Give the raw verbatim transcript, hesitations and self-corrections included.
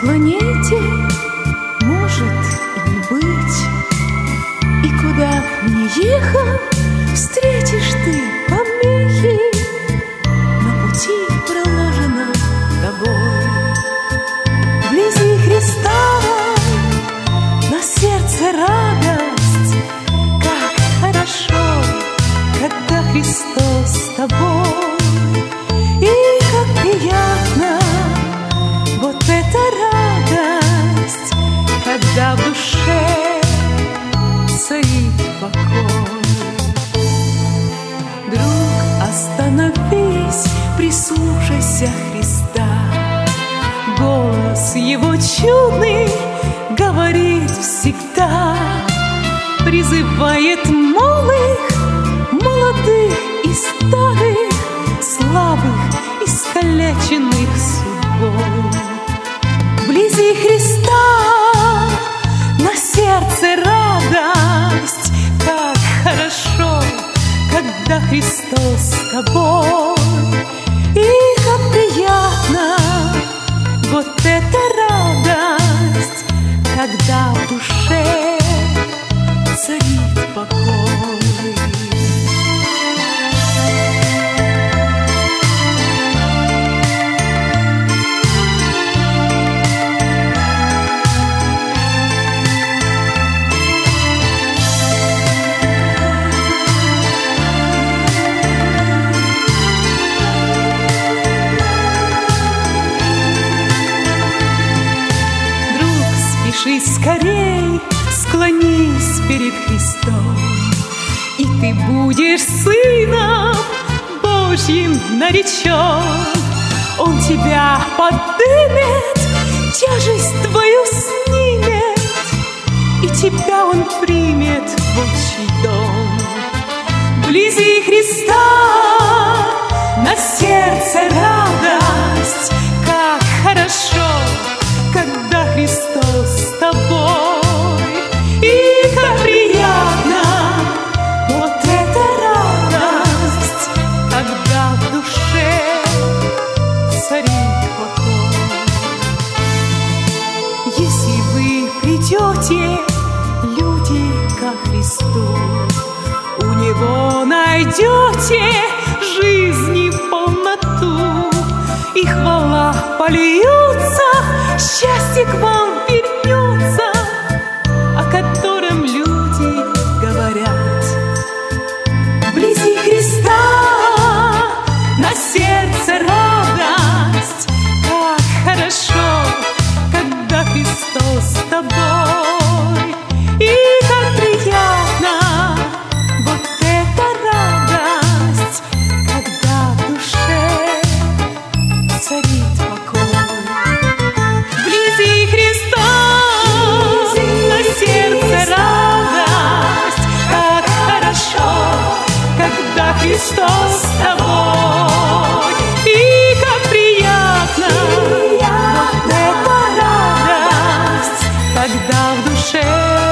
планете может и не быть. И куда б ни ехал, встретишь ты помехи на пути, проложенном тобой. Вблизи Христа на сердце радость, как хорошо, когда Христос с тобой. И как приятно вот эта радость, когда в душе царит покой. Друг, остановись, прислушайся Христа. Голос его чудный говорит всегда, призывает малых, молодых и старых, слабых, искалеченных судьбой. Вблизи Христа на сердце радость, как хорошо, когда Христос с тобой. И как приятно вот эта радость, когда в душе царит покой. Спеши скорей, склонись перед Христом, и ты будешь сыном Божьим наречен. Он тебя подымет, тяжесть твою снимет, и тебя Он примет в отчий дом. Вблизи Христа на сердце радость, как хорошо, когда Христос с тобой. И как приятно вот эта радость, когда в душе царит покой. Если вы придете, люди, ко Христу, у Него найдете жизни полноту, и хвала польется, счастье к вам вернется, о котором люди говорят. Вблизи Христа на сердце радость, как хорошо, когда Христос с тобой. И как приятно вот эта радость, когда в душе царит покой. Вблизи Христа на сердце радость, как хорошо, когда Христос с тобой. И как приятно вот эта радость, когда в душе